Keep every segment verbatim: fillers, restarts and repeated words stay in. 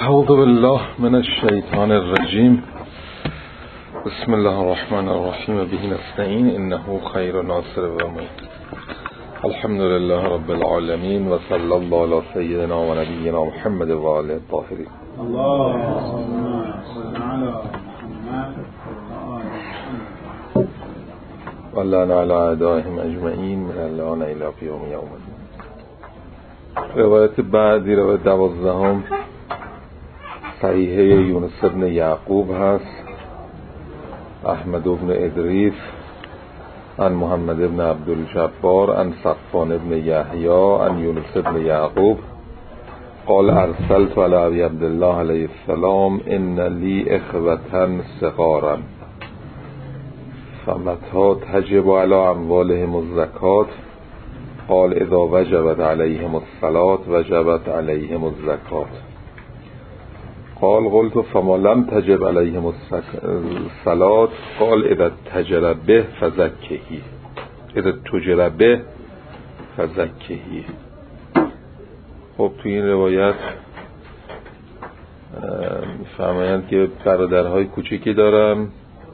اعوذ بالله من الشیطان الرجیم. بسم الله الرحمن الرحیم و به نستعین انه خیر ناصر و معین. الحمد لله رب العالمین و صلی الله علی سیدنا و نبینا محمد و آله الطاهرین. اللهم صل علی محمد و لعن علی اعدائهم اجمعین من الان الی قیام یوم الدین. روایت بعدی روایت دوازدهم صحیحه یونس بن یعقوب هست. احمد بن ادریس عن محمد بن عبدالجبار عن صفوان بن یحیی عن یونس بن یعقوب قال ارسلت علی ابی عبدالله علیه السلام ان لی اخوة صغارا فمتى تجب علی اموالهم الزکاة قال اذا وجبت علیهم الصلاة وجبت علیهم الزکاة. قال قلت فما لم تجب علیهم الصلاة قال اذا تجر به فزکهی اذا تجر به فزکهی. خب تو این روایت میفرمایند که برادرهای کوچکی دارم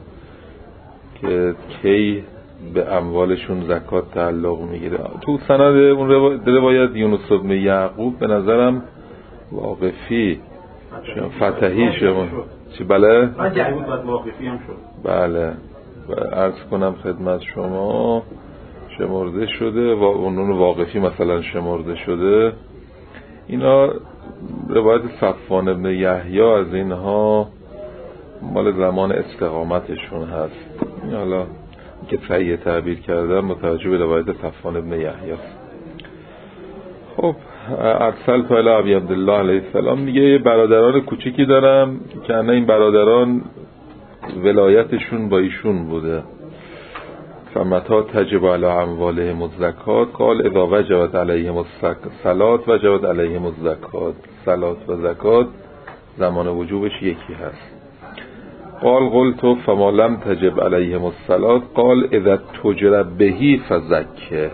که کی به اموالشون زکات تعلق میگیره. تو سند اون روایت یونس بن یعقوب به نظرم واقفی فتحی شما چی بله؟ واقفی هم شد. بله عرض کنم خدمت شما شمرده شده و اونون واقفی مثلا شمرده شده. اینا روایت صفوان ابن یحیی از اینها مال زمان استقامتشون هست. حالا که صحیح تعبیر کردم متوجه به روایت صفوان ابن یحیی است. خب ارسلت علی ابی عبدالله علیه السلام میگه برادران کوچیکی دارم که انا این برادران ولایتشون با ایشون بوده. فمتى تجب علی اموالهم الزکات قال اذا وجبت علیهم الصلاة وجبت علیهم الزکات. صلات و زکات زمان وجوبش یکی هست. قال قلت فما لم تجب علیهم الصلاة قال اذا تجر به فزکه.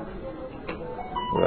و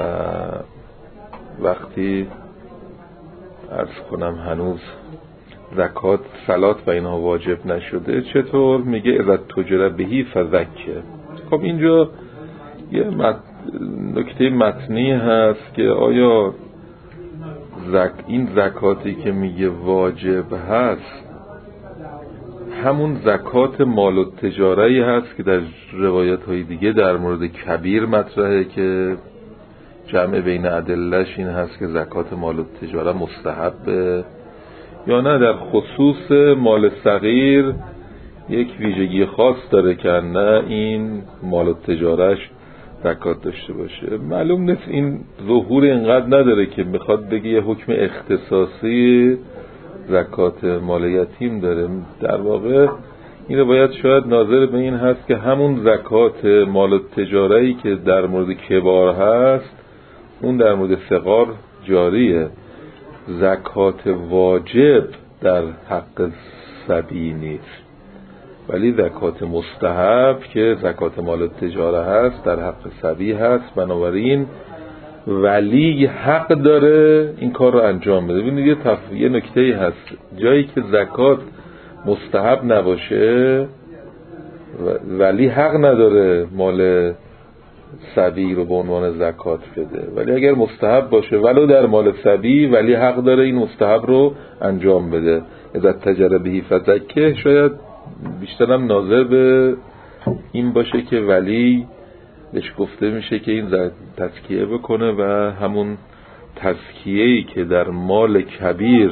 وقتی عرض کنم هنوز زکات صلات و اینها واجب نشده چطور؟ میگه اذا تجر بهی فزکه. خب اینجا یه مت... نکته متنی هست که آیا زک... این زکاتی که میگه واجب هست همون زکات مال و تجاره هست که در روایت های دیگه در مورد کبیر مطرحه که جمع بین ادله‌اش این هست که زکات مال و تجاره مستحبه، یا نه در خصوص مال صغیر یک ویژگی خاص داره که نه این مال و تجارهش زکات داشته باشه. معلوم نیست، این ظهور اینقدر نداره که بخواد بگه یه حکم اختصاصی زکات مال یتیم داره. در واقع این روایت شاید ناظر به این هست که همون زکات مال و تجاره‌ای که در مورد کبار هست اون در مورد صغار جاریه. زکات واجب در حق صبی نیست، ولی زکات مستحب که زکات مال تجاره هست در حق صبی هست. بنابراین ولی حق داره این کار رو انجام بده. ببینید یه, تف... یه نکته‌ای هست، جایی که زکات مستحب نباشه ولی حق نداره مال صبی رو به عنوان زکات بده، ولی اگر مستحب باشه ولو در مال صبی ولی حق داره این مستحب رو انجام بده. اذا تجر بهی فزکه شاید بیشترم ناظر به این باشه که ولی بهش گفته میشه که این تزکیه بکنه و همون تزکیه‌ای که در مال کبیر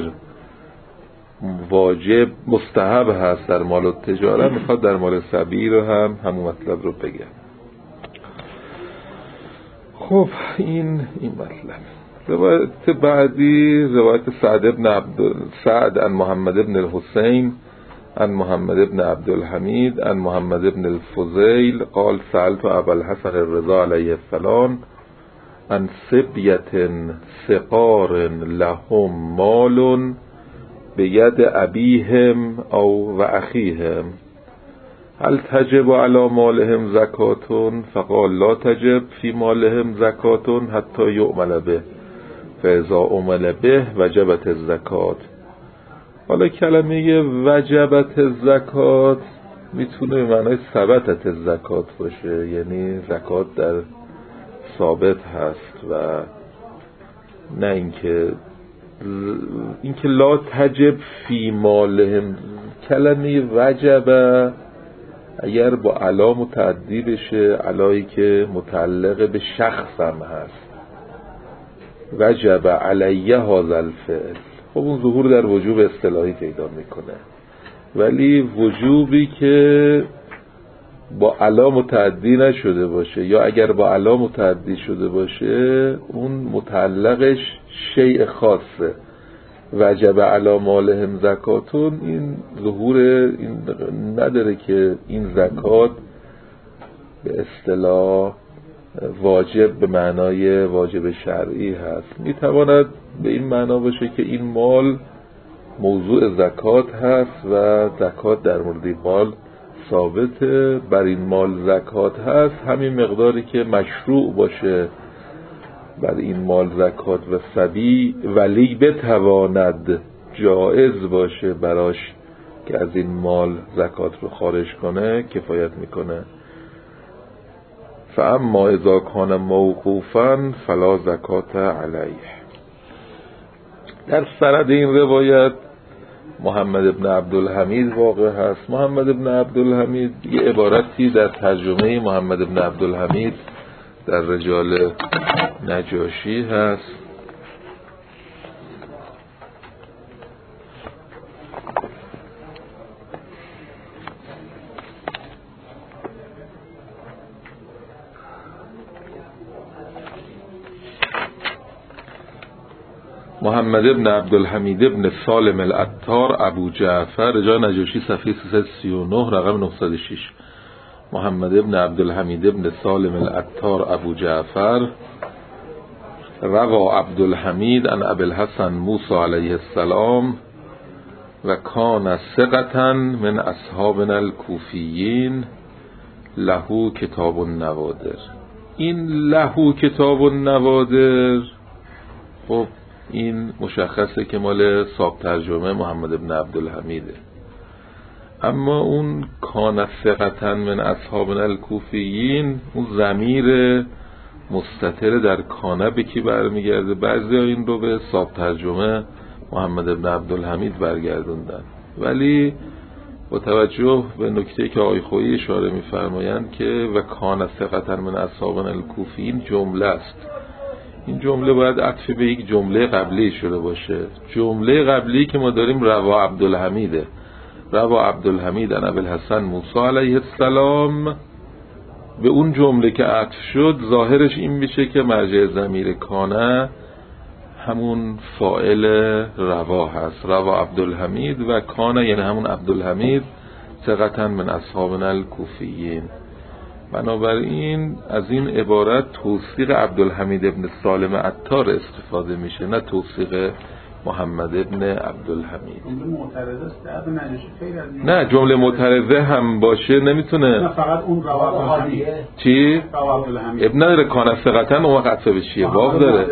واجب مستحب هست در مال تجاره میخواد در مال صبی رو هم همون مطلب رو بگه. خب این این مطلب. روایت بعدی روایت سعد بن عبد سعد عن محمد بن الحسین عن محمد بن عبدالحمید عن محمد بن الفضیل قال سألت ابا الحسن الرضا علیه السلام عن سبیة صغار لهم مال بید ابیهم او و اخیهم هل تجب علی مالهم زکاتون؟ فقال لا تجب فی مالهم زکاتون حتی یعمل به فاذا عمل به وجبت الزکات. حالا کلمه وجبت الزکات میتونه به معنای ثبتت الزکات باشه، یعنی زکات در ثابت هست و نه اینکه اینکه لا تجب فی مالهم. کلمه وجبه اگر با علا متعدی بشه، علایی که متعلق به شخص هم هست، وجب علیه هذا الفعل، خب اون ظهور در وجوب اصطلاحی پیدا میکنه. ولی وجوبی که با علا متعدی نشده باشه یا اگر با علا متعدی شده باشه اون متعلقش شیء خاصه. وجب علی مالهم زکاتون، این ظهور این نداره که این زکات به اصطلاح واجب به معنای واجب شرعی هست. میتواند به این معنا باشه که این مال موضوع زکات هست و زکات در مورد مال ثابته، بر این مال زکات هست، همین مقداری که مشروع باشه بر این مال زکات و سبی ولی بتواند جائز باشه براش که از این مال زکات رو خارج کنه کفایت میکنه. فاما اذا کان موقوفا فلا زکات علیه. در سند این روایت محمد ابن عبدالحمید واقع هست. محمد ابن عبدالحمید یه عبارتی در ترجمه محمد ابن عبدالحمید در رجال نجاشی هست. محمد ابن عبدالحمید ابن سالم العطار ابو جعفر، رجال نجاشی، صفحه سیصد و سی و نه، رقم نهصد و شش. محمد ابن عبدالحمید ابن سالم العطار ابو جعفر روا عبدالحمید عن ابی الحسن موسی علیه السلام و کان ثقة من اصحابنا الکوفیین له کتاب النوادر. این له کتاب النوادر خب این مشخصه که مال صاحب ترجمه محمد ابن عبدالحمیده، اما اون کان ثقة من اصحابنا الکوفیین، اون ضمیر مستتر در کانه به کی برمیگرده؟ بعضی ها این رو به صاحب ترجمه محمد ابن عبدالحمید برگردوندن، ولی با توجه به نکته که آقای خویی اشاره می‌فرمایند که و کان ثقة من اصحابنا الکوفیین جمله است. این جمله باید عطف به یک جمله قبلی شده باشه. جمله قبلی که ما داریم روا عبدالحمیده، روا عبدالحمید عن ابی الحسن موسی علیه السلام. به اون جمله که عطف شد ظاهرش این میشه که مرجع ضمیر کانه همون فاعل روا هست، روا عبدالحمید، و کانه یعنی همون عبدالحمید ثقة من اصحابنا الکوفیین. بنابراین از این عبارت توثیق عبدالحمید ابن سالم عطار استفاده میشه، نه توثیق محمد ابن عبدالحمید. نه جمله معترضه هم باشه نمیتونه، فقط اون روا عبدالحمید. چی؟ ابن نداره کانه ثقتن اون وقت عطفه بشیه، واو داره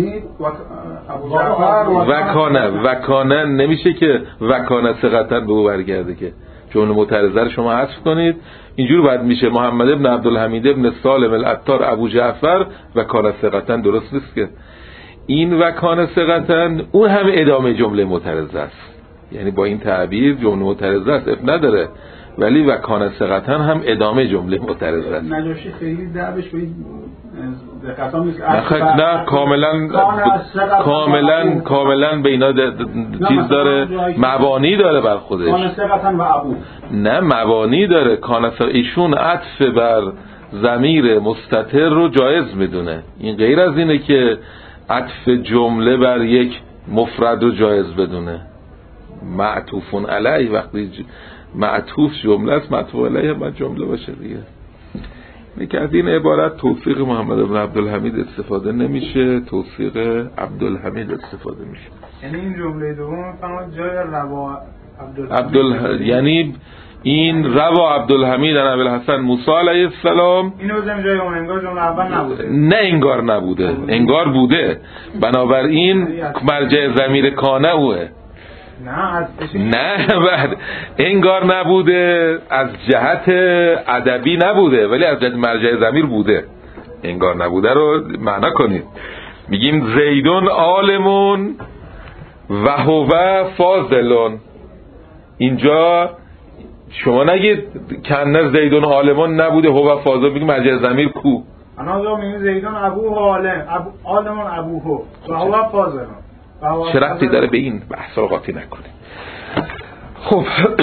و کانه و کانه نمیشه که و کانه ثقتن به او برگرده، که جمله معترضه رو شما حذف کنید، اینجور باید میشه محمد ابن عبدالحمید ابن سالم العطار ابو جعفر و کان ثقتن. درست نیست که این و کان ثقتن اون هم ادامه جمله معترضه است، یعنی با این تعبیر جمله معترضه است اب نداره، ولی و کان ثقتن هم ادامه جمله معترضه است. نجاشی خیلی دربش به این دقت نیست. نه کاملا کاملا کاملا به اینا چیز داره، مبانی داره بر خودش. کان ثقتن و ابو نه مبانی داره. کان ایشون عطف بر ضمیر مستتر رو جایز میدونه، این غیر از اینه که عطف جمله بر یک مفرد رو جایز بدونه. معطوفون علیه، وقتی معطوف جمله است معطوف علیه باید جمله باشه دیگه. میگه از این عبارت توثیق محمد بن عبدالحمید استفاده نمیشه، توثیق عبدالحمید استفاده میشه. یعنی این جمله دوم فقط جای روا عبدال یعنی این روا عبدالحمید عن ابوالحسن موسی علیه السلام. اینو بزنیم جای اون، انگار جمله اول نبوده. نه انگار نبوده، انگار بوده. بنابراین مرجع ضمیر کانه اوه. نه نه بعد انگار نبوده از جهت ادبی نبوده، ولی از جهت مرجع ضمیر بوده. انگار نبوده رو معنا کنید. میگیم زیدون عالمون و هو فاضلون. اینجا شما نگید کنه زیدون عالمون نبوده هو فاضل، بگیم مرجع ضمیر کو. انا دو میگیم زیدون ابوه عالم، ابو عالمون ابوه و هو فاضلون. چه ربطی داره به این بحث رو قاطی نکنه. خب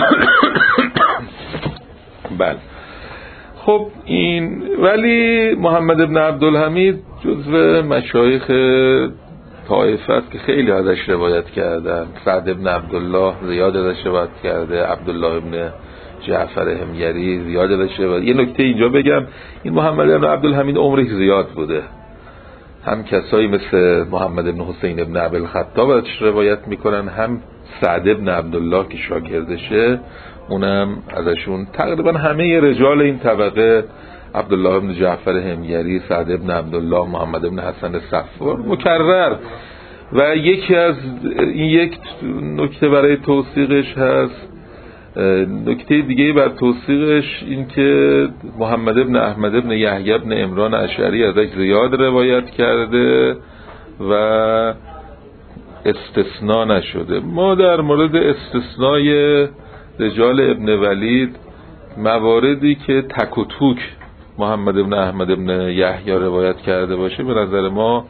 بله خب این ولی محمد ابن عبدالحمید جزو مشایخ طائفه است که خیلی ازش روایت کردن. سعد ابن عبدالله زیاد ازش روایت کرده، عبدالله ابن جعفر همگری زیاد ازش روایت. یه نکته اینجا بگم، این محمد ابن عبدالحمید عمرش زیاد بوده. هم کسایی مثل محمد ابن حسین ابن ابوالخطاب ازش روایت میکنن، هم سعد ابن عبدالله که شاگردشه اونم ازشون. تقریبا همه رجال این طبقه، عبدالله ابن جعفر همگری، سعد ابن عبدالله، محمد ابن حسن صفار مکرر. و یکی از این یک نکته برای توثیقش هست. نکته دیگه بر توثیقش این که محمد ابن احمد ابن یحیی ابن عمران اشعری ازش زیاد روایت کرده و استثناء نشده. ما در مورد استثنای رجال ابن ولید مواردی که تک و توک محمد ابن احمد ابن یحیی روایت کرده باشه، به نظر ما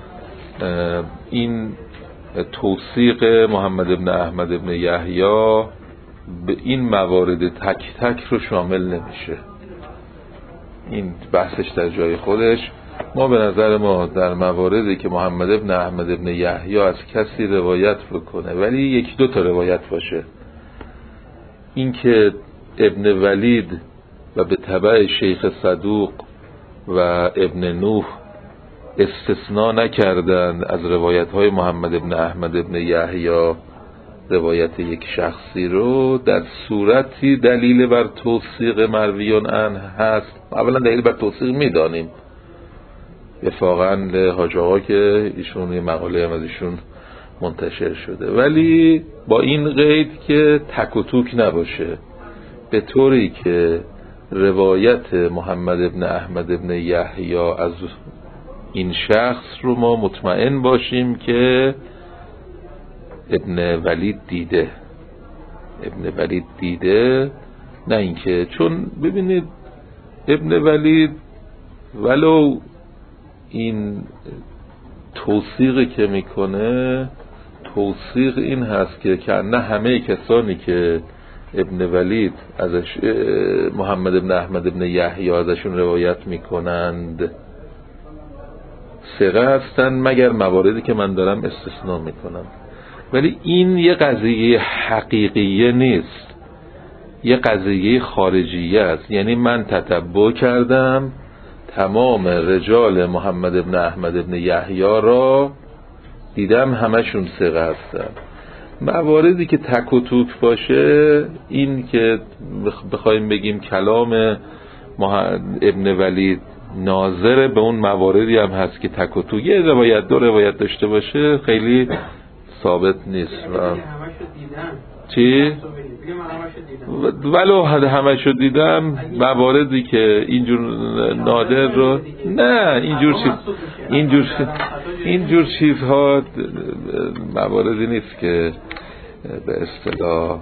این توثیق محمد ابن احمد ابن یحیی به این موارد تک تک رو شامل نمیشه. این بحثش در جای خودش. ما به نظر ما در مواردی که محمد ابن احمد ابن یحیی از کسی روایت بکنه ولی یکی دو تا روایت باشه، این که ابن ولید و به تبع شیخ صدوق و ابن نوح استثناء نکردن از روایت های محمد ابن احمد ابن یحیی روایت یک شخصی رو، در صورتی دلیل بر توثیق مرویان عنه هست. اولا دلیل بر توثیق میدانیم وفاقاً لحاج آقا که ایشون یه مقاله هم از ایشون منتشر شده، ولی با این قید که تک و توک نباشه، به طوری که روایت محمد ابن احمد ابن یحیی از این شخص رو ما مطمئن باشیم که ابن ولید دیده ابن ولید دیده نه اینکه، چون ببینید ابن ولید ولو این توثیقی که میکنه توثیق این هست که نه همه کسانی که ابن ولید ازش محمد ابن احمد ابن یحیی ازشون روایت میکنند ثقه هستن، مگر مواردی که من دارم استثناء میکنم. ولی این یه قضیه حقیقیه نیست، یه قضیه خارجیه است. یعنی من تتبع کردم تمام رجال محمد ابن احمد ابن یحیی را، دیدم همشون ثقه هستن. مواردی که تک و توک باشه، این که بخوایم بگیم کلام ابن ولید ناظر به اون مواردی هم هست که تک و توک یه روایت دو روایت داشته باشه، خیلی ثابت نیست. و چی؟ ولو همشو دیدم، مواردی که اینجور نادر رو نه اینجور چیز اینجور اینجور چیزها مواردی نیست که به اصطلاح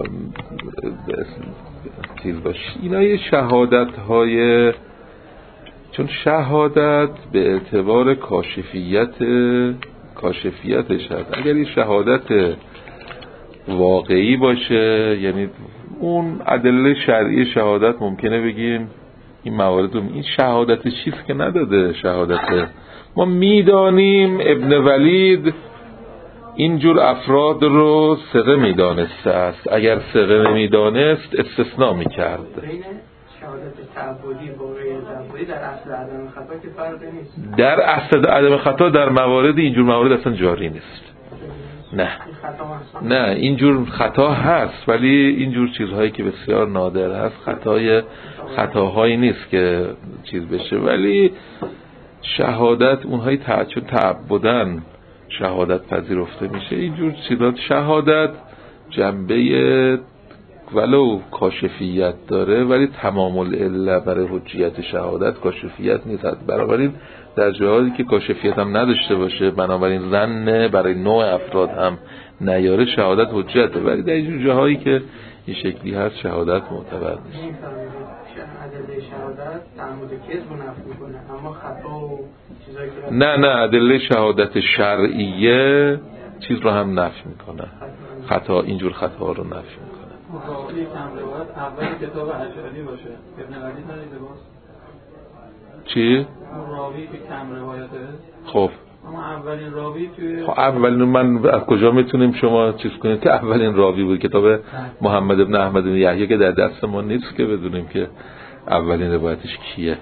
چیز باشه. اینا یه شهادت های، چون شهادت به اعتبار کاشفیت کاشفیتش هست. اگر این شهادت واقعی باشه، یعنی اون ادله شرعی شهادت، ممکنه بگیم این موارد رو، این شهادت چیز که نداده. شهادت ما میدانیم ابن ولید اینجور افراد رو ثقه میدانسته است، اگر ثقه نمیدانست استثناء میکرد. شهادت تعبدی با غیر تعبدی در اصل عدم خطا که فرقی نیست. در اصل عدم خطا در موارد اینجور موارد اصلا جاری نیست. نه نه اینجور خطا هست، ولی اینجور چیزهایی که بسیار نادر هست خطای خطاهایی نیست که چیز بشه. ولی شهادت اونهایی چون تعبدن شهادت پذیرفته میشه، اینجور چیزات شهادت جنبه ولو کاشفیت داره ولی تمام العله برای حجیت شهادت کاشفیت نیست. بنابراین در جاهایی که کاشفیت هم نداشته باشه، بنابراین ظن برای نوع افراد هم نیاره، شهادت حجته. ولی در اینجور جاهایی که این شکلی هست شهادت معتبر نیست. ادله شهادت تعمد کذب نفی میکنه، اما خطا و چیزایی که نه نه ادله شهادت شرعیه چیز رو هم نفی میکنه، خطا اینجور خطا رو نفی میکنه. راوی کم روایت اول کتاب اشعری باشه، ابن ولی ندیده باز چی؟ راوی که کم روایته. خب اما اولین راوی توی خب اولین من از کجا میتونیم شما چیز کنیم که اولین راوی بود؟ کتاب محمد ابن احمد بن یحیی که در دست ما نیست که بدونیم که اولین روایتش کیه.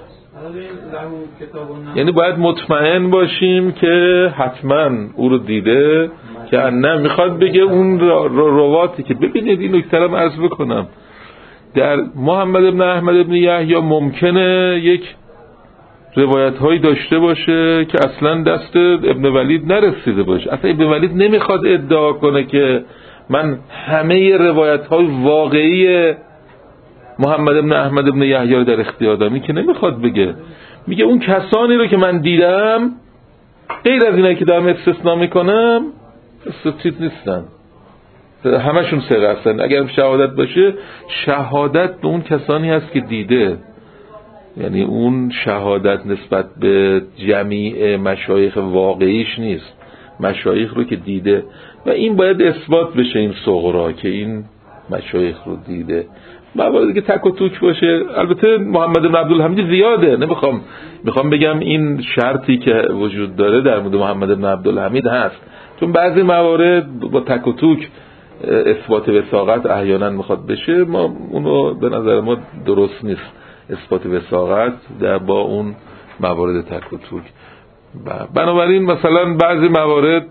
یعنی باید مطمئن باشیم که حتما او رو دیده، که نه میخواد بگه اون رواتی که ببینید. این نکته رو عرض بکنم، در محمد ابن احمد ابن یحیی ممکنه یک روایت هایی داشته باشه که اصلا دست ابن ولید نرسیده باشه. اصلا ابن ولید نمیخواد ادعا کنه که من همه روایت های واقعی محمد ابن احمد ابن یحیی رو در اختیار دارم، این که نمیخواد بگه. میگه اون کسانی رو که من دیدم غیر از اینایی که دارم استثناء میکنم استثنیت نیستن، همشون ثقه هستن. اگر شهادت باشه، شهادت به اون کسانی هست که دیده، یعنی اون شهادت نسبت به جمیع مشایخ واقعیش نیست، مشایخ رو که دیده. و این باید اثبات بشه این صغرا که این مشایخ رو دیده. مواردی که تک و توک باشه، البته محمد بن عبدالحمید زیاده، نمیخوام میخوام بگم این شرطی که وجود داره در مورد محمد بن عبدالحمید هست، چون بعضی موارد با تک و توک اثبات وثاقت احیانا میخواد بشه، ما اونو به نظر ما درست نیست اثبات وثاقت در با اون موارد تک و توک. بنابراین مثلا بعضی موارد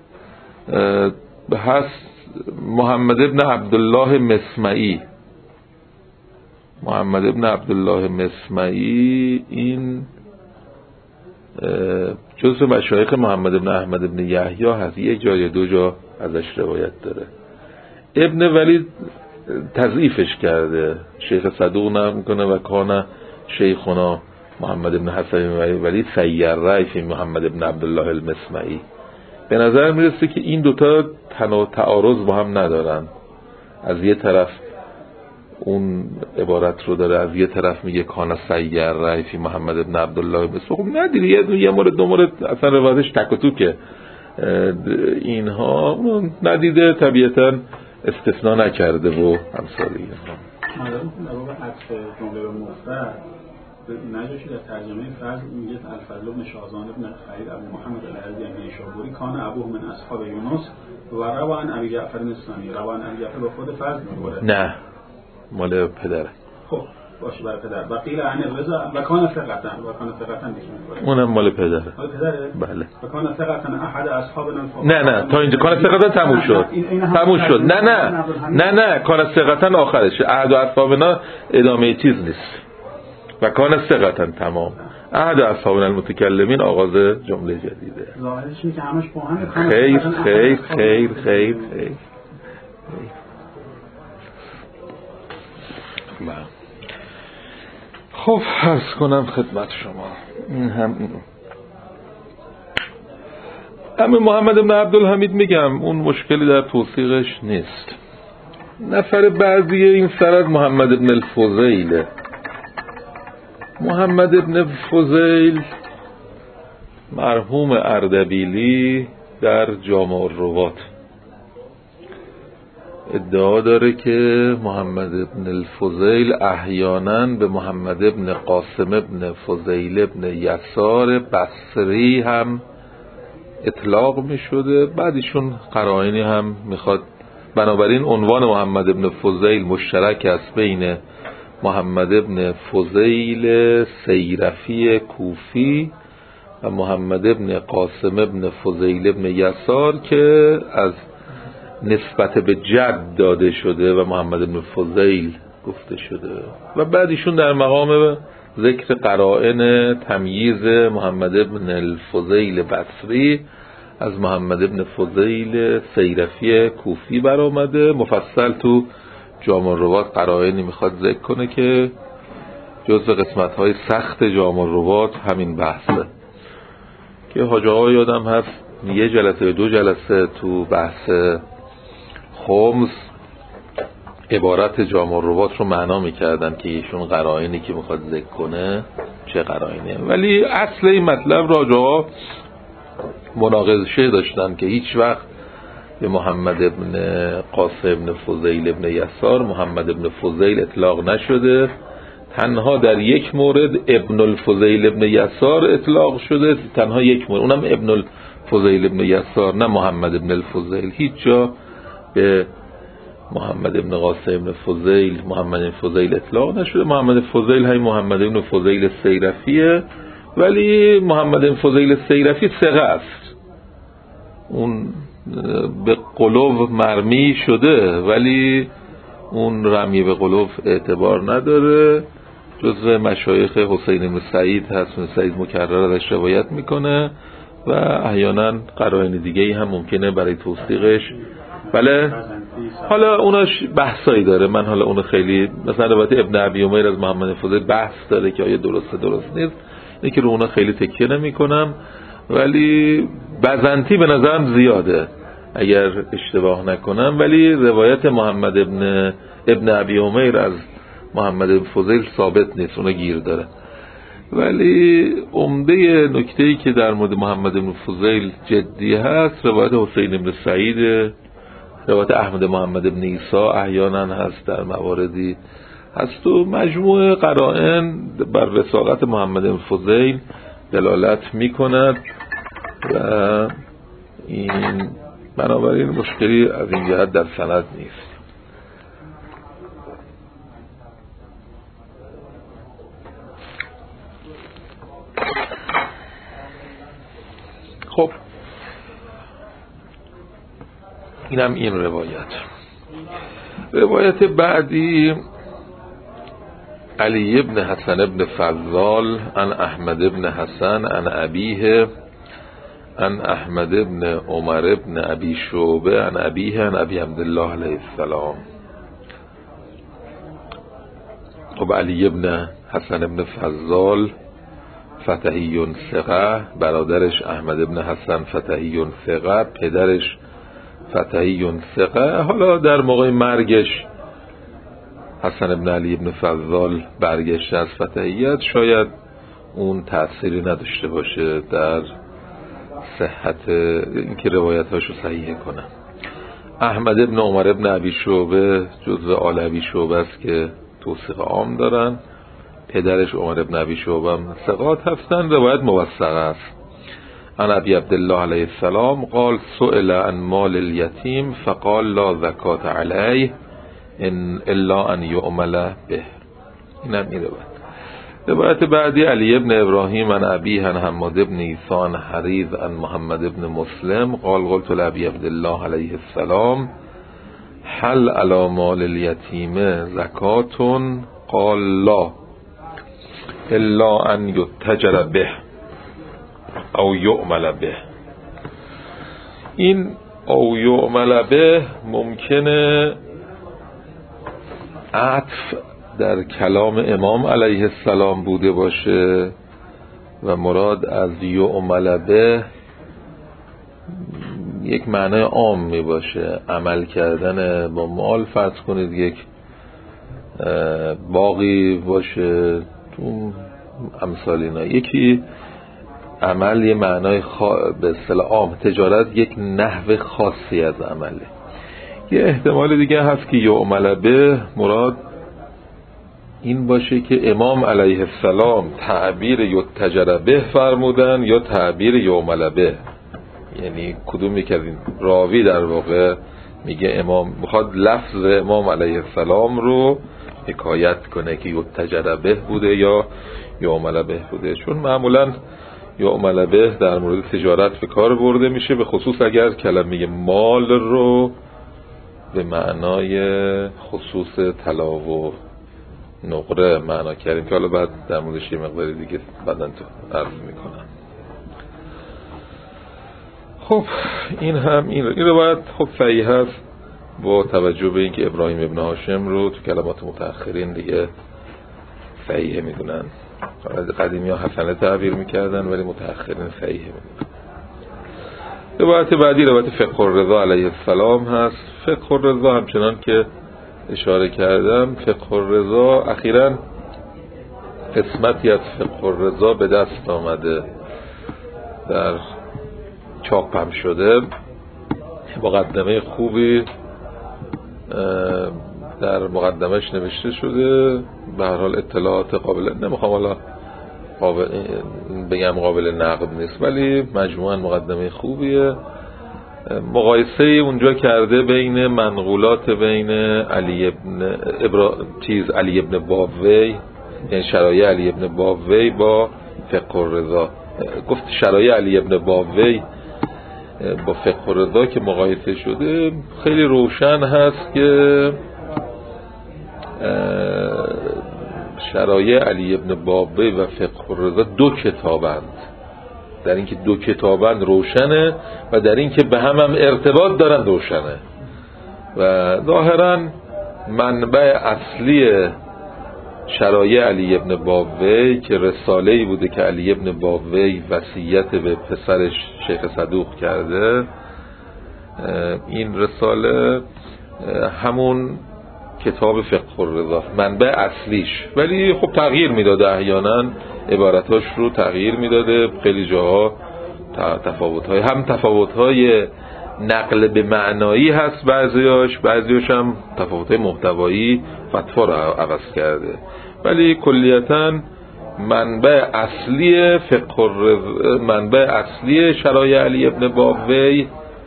هست محمد بن عبدالله مسمعی محمد ابن عبدالله مسمعی این جزء مشایخ محمد ابن احمد ابن یحیی هست، یک جا یا دو جا ازش روایت داره. ابن ولید تضعیفش کرده، شیخ صدوق نقل میکنه و کان شیخنا محمد ابن حسن ولی سیر رای فی محمد ابن عبدالله المسمعی. به نظر میرسه که این دوتا تنها تعارض با هم ندارن، از یه طرف اون عبارت رو داره، از یه طرف میگه کانا سیر رای فی محمد ابن عبدالله بس. خب ندیده یه یه مورد دو مورد اصلا روایتش تک و توکه، اینها اون ندیده طبیعتا استثناء نکرده و همسال اینها. مادرم در واقع عطف جمله به مفرد نجاشی در ترجمه فرض میگه الفضل بن شازان ابن خلیل ابو محمد العزی نیشابوری کان ابوه من اصحاب یونس و روان ابی جعفر نسانی. روان ابی جعفر به خود فرض میبره؟ نه، مال پدره. خب باشه برای پدر. و قیل عن الرضا و کان ثقتن و کان ثقتن دیگه میبره. اونم مال پدره. مال پدره؟ بله. و کان ثقتن احد اصحابنا. نه نه تا اینجا کان ثقتن تموم شد. تموم شد. نه نه. نه نه کان ثقتن آخرشه. احد اصحابنا ادامه چیز نیست. و کان ثقتن تمام. احد اصحابنا المتکلمین آغاز جمله جدیده. ظاهرش اینه که همش با هم خیر خیر خیر خیر خیر. خب عرض کنم خدمت شما این هم اینو. اما محمد بن عبدالحمید میگم اون مشکلی در توثیقش نیست. نفر بعضی این سرد محمد بن الفضیل. محمد بن الفضیل مرحوم اردبیلی در جامع الروات ادعا داره که محمد ابن الفضیل احیانا به محمد ابن قاسم ابن فضیل ابن یسار بصری هم اطلاق می شده، بعدشون قرائنی هم میخواد. بنابراین عنوان محمد ابن فضیل مشترک است بین محمد ابن فضیل سیرفی کوفی و محمد ابن قاسم ابن فضیل ابن یسار که از نسبت به جد داده شده و محمد بن فضیل گفته شده و بعد ایشون در مقام ذکر قرائن تمییز محمد بن الفضیل بصری از محمد بن فضیل سیرفی کوفی برآمده. مفصل تو جامع الروات قرائنی میخواد ذکر کنه که جزء قسمت‌های سخت جامع الروات همین بحثه که حاج آقا یادم هست یه جلسه دو جلسه تو بحث خمس عبارت جامع الروات رو معنا میکردن که ایشون قرائنی که میخواد ذکر کنه چه قرائنه، ولی اصل این مطلب را جا مناقشه داشتن که هیچ وقت به محمد ابن قاسم ابن فضیل ابن یسار محمد ابن فضیل اطلاق نشده، تنها در یک مورد ابن الفضیل ابن یسار اطلاق شده، تنها یک مورد اونم ابن الفضیل ابن یسار، نه محمد ابن الفضیل. هیچ جا به محمد ابن قاسم ابن فضیل محمد ابن فضیل اطلاق نشده. محمد فضیل های محمد ابن فضیل سیرفیه، ولی محمد ابن فضیل سیرفی ثقه است، اون به قلوب مرمی شده ولی اون رمی به قلوب اعتبار نداره. جزو مشایخ حسین بن سعید هست، بن سعید مکرر ازش روایت میکنه و احیانا قرائن دیگه هم ممکنه برای توثیقش. بله حالا اوناش بحثایی داره، من حالا اونو خیلی مثلا روایت ابن ابی امیر از محمد فضیل بحث داره که آیا درسته درست نیست، اینه که رو اونا خیلی تکیه نمی کنم، ولی بزنتی به نظرم زیاده اگر اشتباه نکنم، ولی روایت محمد ابن ابن ابی امیر از محمد ابن فضیل ثابت نیست، اونو گیر داره. ولی عمده نکته‌ای که در مورد محمد ابن فضیل جدی هست روایت حسین بن سعید، روایت احمد محمد ابن عیسی احیانا هست، در مواردی هست و مجموع قرائن بر وثاقت محمد ابن فضیل دلالت میکند و این بنابراین مشکلی از این جهت در سند نیست. خب اینم این روایت. روایت بعدی علی ابن حسن ابن فضال عن احمد ابن حسن عن ابیه عن احمد ابن عمر ابن ابی شعبه عن ابیه عن ابی عبدالله علیه السلام. خب علی ابن حسن ابن فضال فتحی ثقه، برادرش احمد ابن حسن فتحی ثقه، پدرش فتحی ثقه. حالا در موقع مرگش حسن ابن علی ابن فضال برگشته از فتحیت، شاید اون تأثیری نداشته باشه در صحت اینکه روایتاشو صحیح کنه. احمد ابن عمر ابن ابی شعبه جزو آل ابی شعبه است که توثیق عام دارن، پدرش عمر ابن ابی شعبه هم ثقات هستن، روایت موثقه است. عن ابی عبدالله علیه السلام قال سئل عن مال الیتیم فقال لا زکات علیه ان الا ان یعمل به. اینم این روایت. روایت بعدی علی ابن ابراهیم عن ابیه عن حماد ابن عیسی عن حریز عن محمد ابن مسلم قال قلت لابی عبدالله علیه السلام هل علی مال الیتیم زکات قال لا الا ان یتجر به او یعمل به. این او یعمل به ممکنه عطف در کلام امام علیه السلام بوده باشه و مراد از یعمل به یک معنای عام می باشه، عمل کردن با مال. فرض کنید یک باقی باشه تو امثال اینا، یکی عمل یه معنای خوا... به اصطلاح عام، تجارت یک نحو خاصی از عمله. یه احتمال دیگه هست که یعمل به مراد این باشه که امام علیه السلام تعبیر یتجر به فرمودن یا تعبیر یعمل به، یعنی کدوم یک از این راوی در واقع میگه امام میخواد لفظ امام علیه السلام رو حکایت کنه که یتجر به بوده یا یعمل به بوده، چون معمولا یعمل به در مورد تجارت به کار برده میشه، به خصوص اگر کلمه مال رو به معنای خصوص طلا و نقره معنا کردیم که حالا بعد در موردش یه مقداری دیگه بعداً تو عرض میکنم. خب این هم این, این روایت خب صحیح هست با توجه به اینکه ابراهیم ابن هاشم رو تو کلمات متأخرین دیگه صحیح میدونن. قدیمی ها حسنه تعبیر میکردن ولی متأخرین صحیح میدونن. روایت بعدی روایت فقه الرضا علیه السلام هست. فقه الرضا همچنان که اشاره کردم، فقه الرضا اخیراً قسمتی از فقه الرضا به دست آمده، در چاپ هم شده، مقدمه خوبی در مقدمش نوشته شده. به هر حال اطلاعات قابل، نمیخوام حالا قابل بگم قابل نقد نیست، ولی مجموعاً مقدمه خوبیه. مقایسه اونجا کرده بین منقولات بین علی ابن ابرا چیز علی ابن بابوی، یعنی شرایع علی ابن بابوی با فقه الرضا. گفت شرایع علی ابن بابوی با فقه الرضا که مقایسه شده، خیلی روشن هست که شرایع علی ابن بابوی و فقه الرضا دو کتابند. در اینکه دو کتابند روشنه و در اینکه به هم هم ارتباط دارن روشنه. و ظاهرا منبع اصلی شرایع علی ابن بابوی که رساله‌ای بوده که علی ابن بابوی وصیت به پسرش شیخ صدوق کرده، این رساله همون کتاب فقه الرضا منبع اصلیش، ولی خب تغییر میداده، احیانا عبارتاش رو تغییر میداده، خیلی جاها تفاوت‌های هم تفاوت‌های نقل به معنایی هست، بعضیاش بعضیاش هم تفاوت‌های محتوایی فتوا رو عوض کرده، ولی کلیتاً منبع اصلی فقه الرضا، منبع اصلی شرایع علی ابن بابوی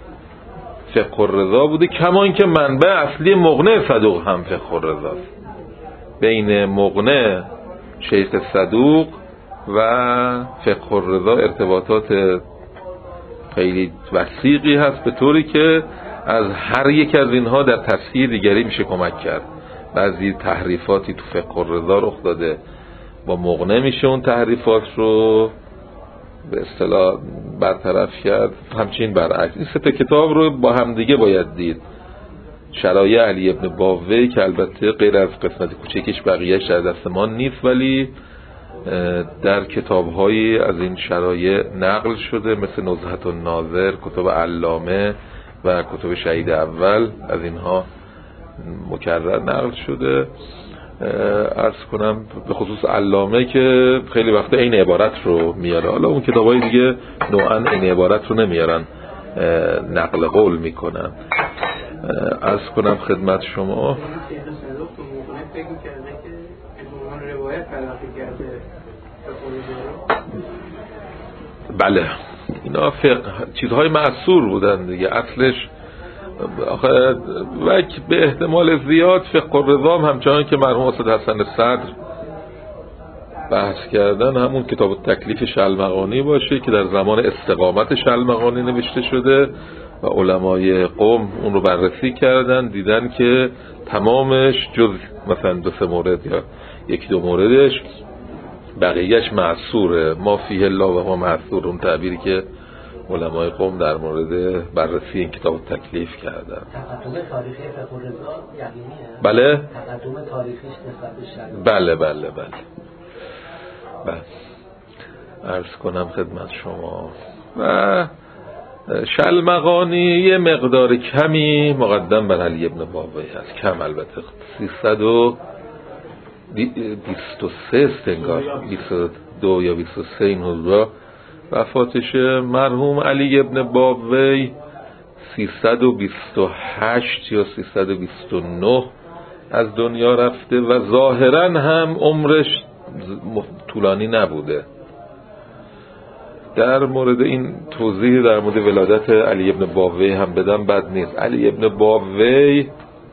فقه الرضا بوده، کمان که منبع اصلی مغنی صدوق هم فقه الرضا است. بین مغنی شیخ صدوق و فقه الرضا ارتباطات خیلی وثیقی هست، به طوری که از هر یک از اینها در تصحیح دیگری میشه کمک کرد. بعضی تحریفاتی تو فقه الرضا رخ داده، با مغنی میشه اون تحریفات رو به اصطلاح برطرف کرد، همچنین برعکس. این سه تا کتاب رو با هم دیگه باید دید. شرایع علی ابن بابوی که البته غیر از قسمت کوچکش بقیهش در دست ما نیست، ولی در کتاب‌های از این شرایع نقل شده، مثل نزهة الناظر، کتب علامه و کتب شهید اول، از اینها مکرر نقل شده. عرض کنم به خصوص علامه که خیلی وقتا این عبارت رو میاره، حالا اون کتابای دیگه نوعا این عبارت رو نمیارن، نقل قول میکنن. عرض کنم خدمت شما بله، اینا فقه چیزهای معصور بودن دیگه، اصلش آخه و به احتمال زیاد فقه الرضا همچنان که مرحوم استاد حسن صدر بحث کردن همون کتاب تکلیف شلمغانی باشه که در زمان استقامت شلمغانی نوشته شده و علمای قوم اون رو بررسی کردن، دیدن که تمامش جز مثلا دو سه مورد یا یک دو موردش بقیهش معصوره، ما فیه الله و ما معصور، اون تعبیری که علمای قوم در مورد بررسی این کتاب تکلیف کردن. تقدم تاریخی فقه الرضا یقینیه؟ بله؟ تقدم تاریخیش نسبت به شرایع. بله بله بله بله. عرض کنم خدمت شما و شلمغانی یه مقدار کمی مقدم بر علی ابن بابوی هست، کم البته، سیصد و بیست و سه استنگار، بیست و دو یا بیست و سه این حضور وفاتش. مرحوم علی ابن بابوی سیصد و بیست و هشت یا سیصد و بیست و نه از دنیا رفته و ظاهرا هم عمرش طولانی نبوده. در مورد این توضیح در مورد ولادت علی ابن بابوی هم بدم بد نیست. علی ابن بابوی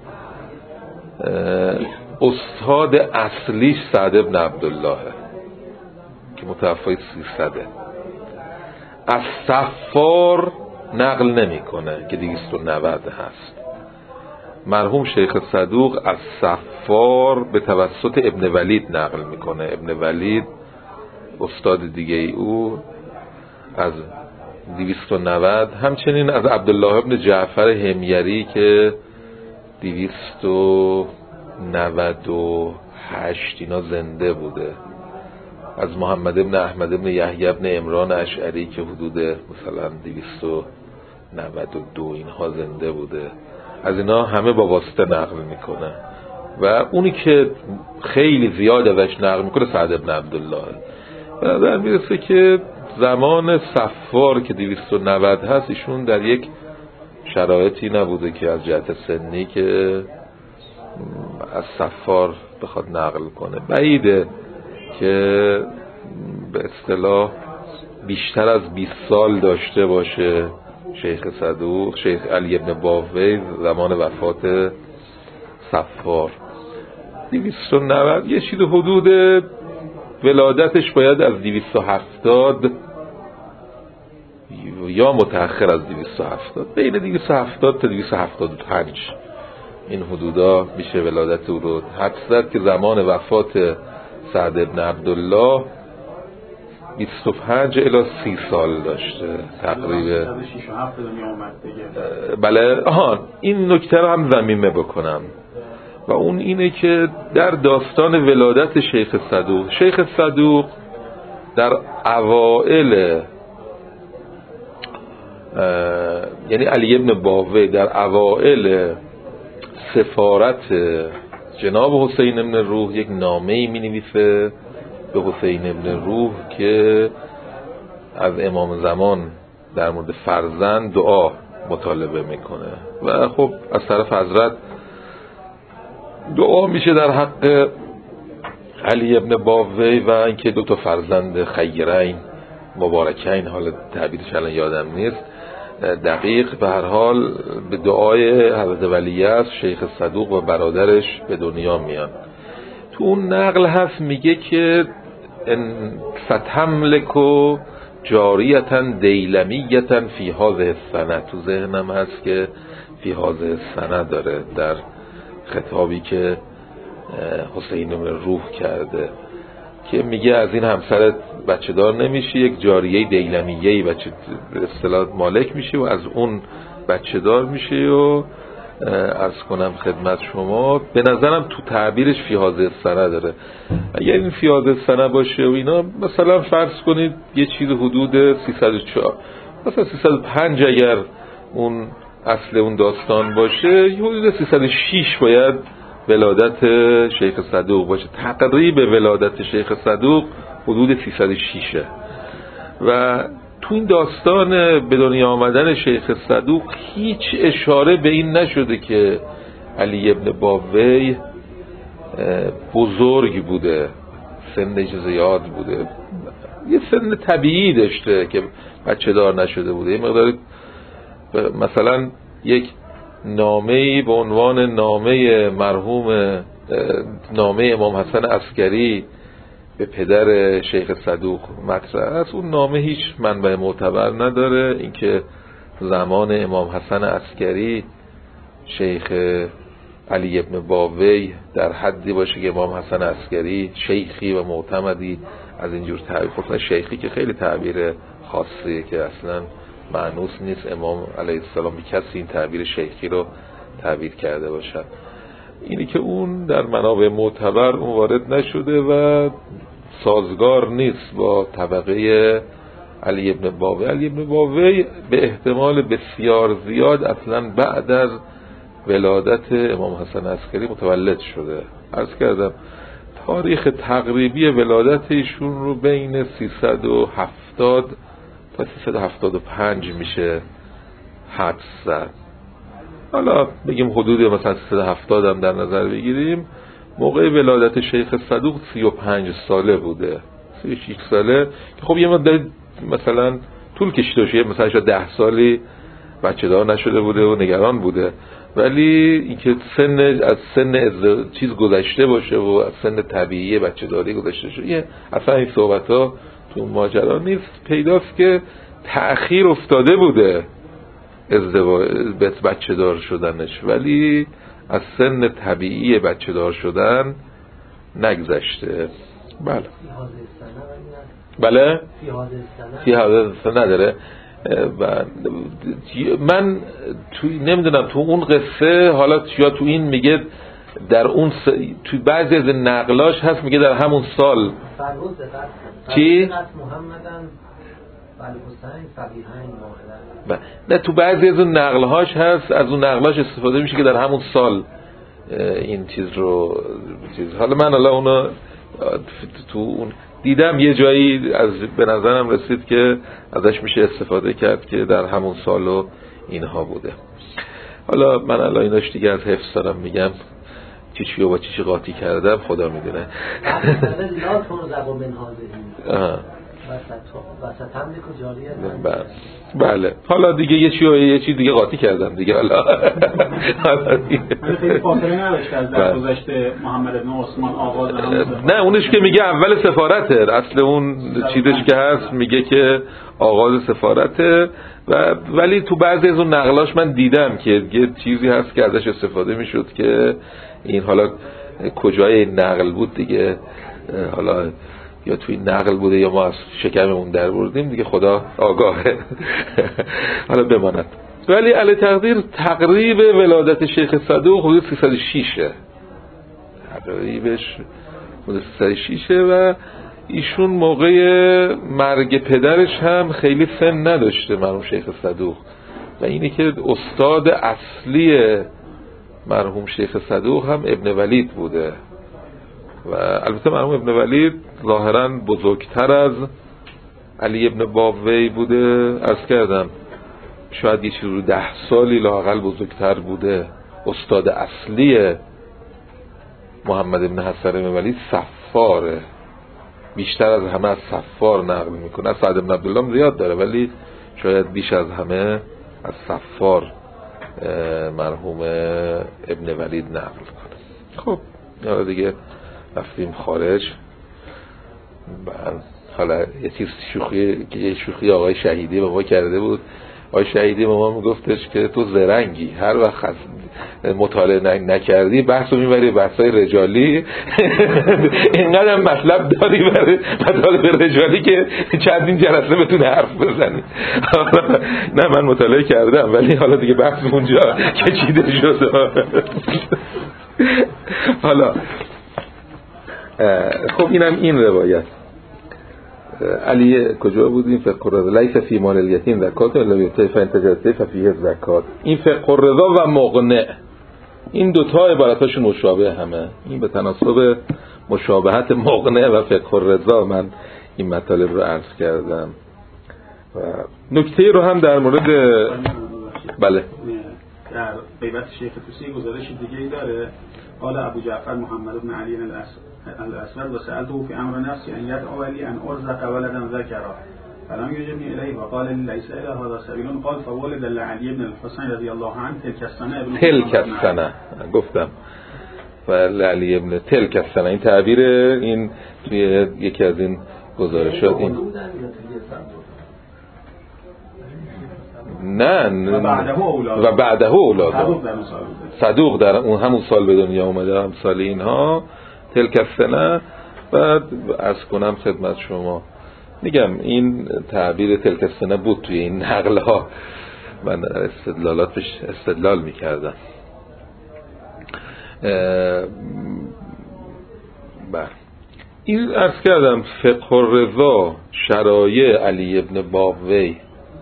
استاد اصلیش سعد ابن عبدالله که متوفای سیصده، از صفار نقل نمی کنه که دویست و نود هست. مرحوم شیخ صدوق از صفار به توسط ابن ولید نقل میکنه. ابن ولید استاد دیگه ای او از دویست و نود، همچنین از عبدالله ابن جعفر حمیری که دویست و نود و هشت اینا زنده بوده، از محمد ابن احمد ابن یحیی ابن عمران اشعری که حدود مثلا دویست و نود و دو اینها زنده بوده. از اینا همه با واسطه نقل میکنه و اونی که خیلی زیاد ازش نقل میکنه سعد ابن عبدالله. به نظر میرسه که زمان صفار که دویست و نود هست ایشون در یک شرایطی نبوده که از جهت سنی که از صفار بخواد نقل کنه. بعیده که به اصطلاح بیشتر از بیست سال داشته باشه شیخ صدوق، شیخ علی ابن باوی زمان وفات صفار. دویست و نود یه چیز حدود ولادتش باید از دویست و هفتاد یا متأخر از دویست و هفتاد، بین دویست و هفتاد تا دویست و هفتاد و پنج این حدودا میشه ولادت او رو حدس زد که زمان وفات سعد ابن عبدالله بیست و پنج الی سی سال داشته تقریبا. بله. آها این نکته رو هم ضمیمه بکنم و اون اینه که در داستان ولادت شیخ صدوق، شیخ صدوق در اوائل یعنی علی ابن باوی در اوائل سفارت جناب حسین ابن روح یک نامه‌ای می‌نویسه به حسین ابن روح که از امام زمان در مورد فرزند دعا مطالبه میکنه و خب از طرف حضرت دعا میشه در حق علی ابن باوی و اینکه دو تا فرزند خیرین مبارکین، حالا تعبیرش الان یادم نیست دقیق، به هر حال به دعای حضرت ولیعصر شیخ صدوق و برادرش به دنیا میان. تو اون نقل هست میگه که ان ستملکو جاریتا دیلمیتا فی هذه السنه، تو ذهنم هست که فی هذه السنه داره در خطابی که حسین بن روح کرده که میگه از این همسرت بچه دار نمیشه، یک جاریه دیلمیه‌ای بچه به اصطلاح مالک میشه و از اون بچه دار میشه و عرض کنم خدمت شما به نظرم تو تعبیرش فی هذه السنه داره. اگر این فی هذه السنه باشه و اینا مثلا فرض کنید یه چیز حدود سیصد و چهار مثلا سیصد و پنج اگر اون اصل اون داستان باشه حدود سیصد و شش باید ولادت شیخ صدوق باشه. تقریب ولادت شیخ صدوق حدود سیصد و شش و تو این داستان به دنیا آمدن شیخ صدوق هیچ اشاره به این نشده که علی ابن باوی بزرگ بوده، سنش زیاد بوده، یه سن طبیعی داشته که بچه دار نشده بوده. یه مقدار مثلا یک نامه‌ای به عنوان نامه مرحوم نامه امام حسن عسکری به پدر شیخ صدوق مطرح است، اون نامه هیچ منبع معتبر نداره. اینکه زمان امام حسن عسکری شیخ علی ابن باوی در حدی باشه که امام حسن عسکری شیخی و معتمدی از اینجور تعبیر، خصوصا شیخی که خیلی تعبیر خاصیه که اصلا معنوس نیست امام علیه السلام به کسی این تعبیر شیخی رو تعبیر کرده باشد. اینی که اون در منابع معتبر اون وارد نشده و سازگار نیست با طبقه علی ابن باوی. علی ابن باوی به احتمال بسیار زیاد اصلا بعد از ولادت امام حسن عسکری متولد شده. عرض کردم تاریخ تقریبی ولادت ایشون رو بین سیصد و هفتاد تا سیصد و هفتاد و پنج میشه حدس زد. حالا بگیم حدود مثلا سیصد و هفتاد هم در نظر بگیریم، موقع ولادت شیخ صدوق سی و پنج ساله بوده، سی و شش ساله که خب یه مدت مثلا طول کشیده باشه، مثلا شاید ده سالی بچه دار نشده بوده و نگران بوده، ولی اینکه سن از سن از چیز گذشته باشه و از سن طبیعی بچه داری گذشته شه، یه اصلا این صحبت ها تو ماجرا نیست. پیداست که تأخیر افتاده بوده ازدواج بچه دار شدنش، ولی از سن طبیعی بچه دار شدن نگذشته. بله بله فی هذا سنه نداره. من تو نمیدونم تو اون قصه حالا یا تو این میگه در اون س... تو بعضی از نقلاش هست میگه در همون سال چی؟ نه تو بعضی از اون نقلهاش هست، از اون نقلاش استفاده میشه که در همون سال این چیز رو چیز. حالا من حالا اونو تو اون دیدم یه جایی از به نظرم رسید که ازش میشه استفاده کرد که در همون سال و اینها بوده. حالا من الان ایناش دیگه از حفظ دارم میگم، چی چی و با چی چی قاطی کردم خدا میدونه. بله حالا دیگه یه چی و یه چی دیگه قاطی کردم دیگه. حالا خیلی فاصله نداشت از در گذشته محمد بن عثمان آغاز نه اونش که میگه اول سفارته، اصل اون چیزش که هست میگه که آغاز سفارته و ولی تو بعضی از اون نقلاش من دیدم که یه چیزی هست که ازش استفاده میشد که این حالا کجای نقل بود دیگه، حالا یا توی نقل بوده یا ما از شکممون در بردیم دیگه، خدا آگاهه. حالا بماند. ولی علی تقدیر تقریب ولادت شیخ صدوق حدود سیصد و شش تقریبش حدود سیصد و شش و ایشون موقع مرگ پدرش هم خیلی سن نداشته مرحوم شیخ صدوق و اینه که استاد اصلی مرحوم شیخ صدوق هم ابن ولید بوده و البته مرحوم ابن ولید ظاهراً بزرگتر از علی ابن بابوی بوده، عرض کردم شاید یه چیز رو ده سالی لااقل بزرگتر بوده. استاد اصلی محمد ابن حسن ابن ولید صفاره، بیشتر از همه از صفار نقل میکنه. سعد ابن عبدالله زیاد داره ولی شاید بیش از همه از صفار مرحوم ابن ولید نقل کنه. خب حالا دیگه رفتیم خارج. حالا یه چیز شوخی که یه شوخی آقای شهیدی با ما کرده بود. آقای شهیدی با ما میگفتش که تو زرنگی، هر وقت مطالعه نکردی بحثو میبری بحثای رجالی، اینقدر مطلب داری برای مطالب رجالی که چندین جلسه بتونه حرف بزنی. نه من مطالعه کردم ولی حالا دیگه بحث اونجا کشیده شد. حالا خب اینم این روایت. علی کجا بودیم؟ فقه الرضا لیس فی مال الیتیم زکات الا یؤتی فانتجرته ففیه زکات. این فقه الرضا و مقنع این دوتا عبارتاشون مشابه همه. این به تناسب مشابهت مقنع و فقه الرضا من این مطالب رو عرض کردم. و نکته رو هم در مورد بله در غیبت شیخ توسی گزارش دیگه ای داره. قال ابو جعفر محمد بن علی الاسود و سألته فی امر نفسی ان یدعو علی ان ارزق ولدا ذکرا فلم یجبنی الیه و قال لیس الی هذا سبیل قال فولد لعلی بن الحسین رضی الله عنه تلک السنه ابن تلک السنه گفتم و علی ابن تلک السنه. این تعبیر این توی یکی از این گزارشات این نه و بعده اولاد صدوق در اون همون سال به دنیا اومده، هم سال اینها تلک السنه. بعد عرض کنم خدمت شما میگم این تعبیر تلک السنه بود توی این نقل ها، من استدلالاتش استدلال میکردم. بله این عرض کردم فقه الرضا، شرایع علی ابن بابوی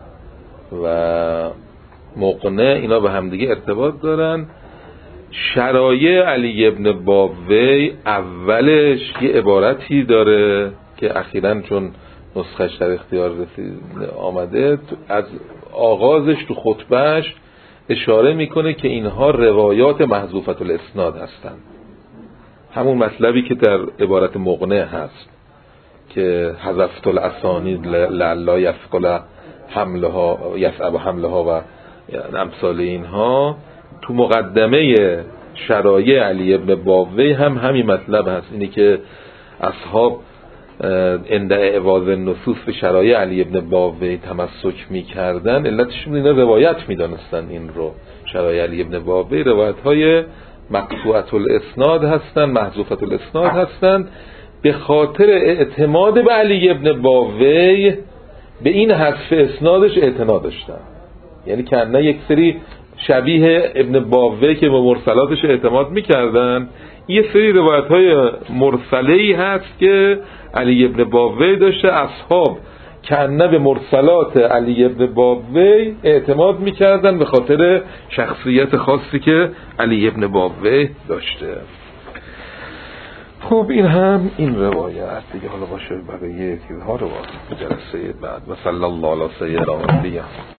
و مقنع اینا به همدیگه ارتباط دارن. شرایع علی ابن بابوی اولش یه عبارتی داره که اخیراً چون نسخش در اختیار رسید آمده، از آغازش تو خطبهش اشاره میکنه که اینها روایات محذوفة الاسناد هستن، همون مطلبی که در عبارت مقنع هست که حذفت الاسانید لعلا یثقل حملها یصعب حملها و امثال اینها. تو مقدمه شرایع علی ابن بابوی هم همین مطلب هست، اینی که اصحاب عند اعواض النصوص به شرایع علی ابن بابوی تمسک میکردن. علتشون اینا روایت میدانستن، این رو شرایع علی ابن بابوی روایت های مقطوعة الاسناد هستند، محذوفة الاسناد هستند، به خاطر اعتماد به علی ابن باوی به این حذف اسنادش اعتنا داشتن. یعنی که نه یک سری شبیه ابن باوی که به مرسلاتش اعتماد میکردن، یه سری روایت های مرسله‌ای هست که علی ابن باوی داشته، اصحاب کنه به مرسلات علی ابن باوی اعتماد میکردن به خاطر شخصیت خاصی که علی ابن باوی داشته. خب این هم این روایت دیگه، حالا باشه برای یه چیزها رو جلسه بعد. و صلی الله علی سیدنا محمد.